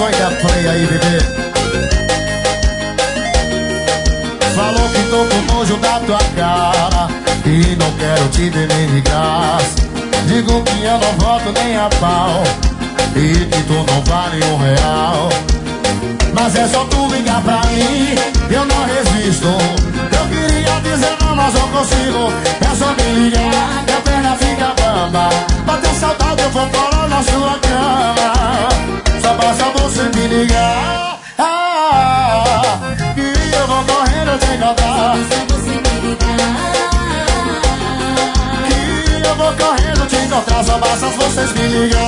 som da play aí, bebê. Falou que tô com nojo da tua cara e não quero te ver nem de graça. Digo que eu não volto nem a pau e que tu não vale R$1. Mas é só tu ligar pra mim, eu não resisto. Eu queria dizer não, mas não consigo. É só me ligar que a perna fica bamba. Bateu saudade, eu vou colar na sua cama. Só basta você me ligar, que eu vou correndo te encontrar. Que eu vou correndo te encontrar. Só basta vocês me ligar,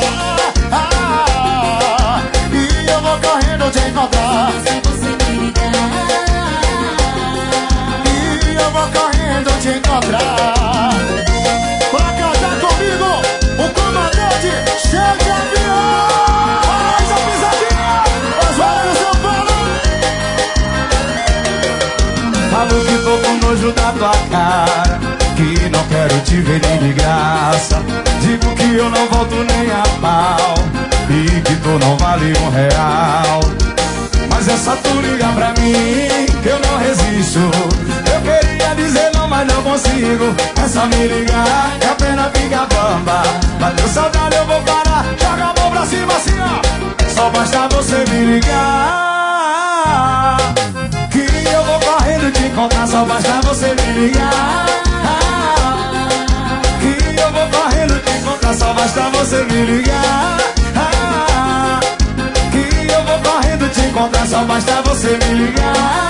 que eu vou correndo te encontrar. Que eu vou correndo te encontrar. Pra cantar comigo, o comandante cheio de avião. Faz a pisadinha, faz barulho, São Paulo. Falo que tô com nojo da tua cara, que não quero te ver nem de graça. Digo que eu não volto nem a pau e que tu não vale R$1. Mas é só tu ligar pra mim que eu não resisto. Eu queria dizer não, mas não consigo. É só me ligar que a pena fica bamba. Bateu saudade, eu vou parar. Joga a mão pra cima assim, ó. Só basta você me ligar, que eu vou correndo te encontrar. Só basta você me ligar, que eu vou correndo te encontrar. Só basta você me ligar, que eu vou correndo te encontrar. Só basta você me ligar.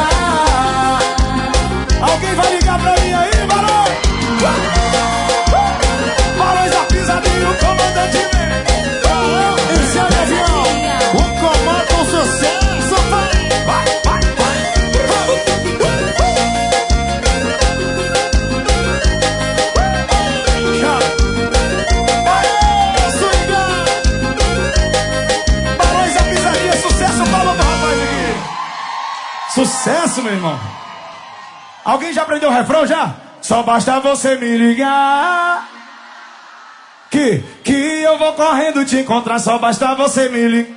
Alguém vai ligar pra mim aí, Barões? Barões da pisadinha, o comandante vem. Esse é o avião, o comando com sucesso. Vai, vai, vai. Barões da pisadinha, sucesso, palma pro rapaz aqui. Sucesso, meu irmão. Alguém já aprendeu o refrão já? Só basta você me ligar, que eu vou correndo te encontrar. Só basta você me ligar.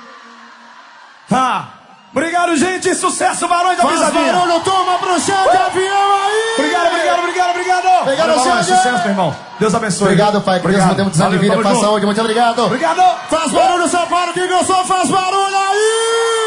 Obrigado, gente. Sucesso, Barões da Pisadinha. Barulho, toma pro chão de avião aí. Obrigado, obrigado, obrigado, obrigado. Obrigado, Barões. Sucesso, meu irmão. Deus abençoe. Obrigado, pai. Que Deus não tenha de vida, paz, saúde. Muito obrigado. Obrigado. Faz barulho, São Paulo. Que gostou, faz barulho aí.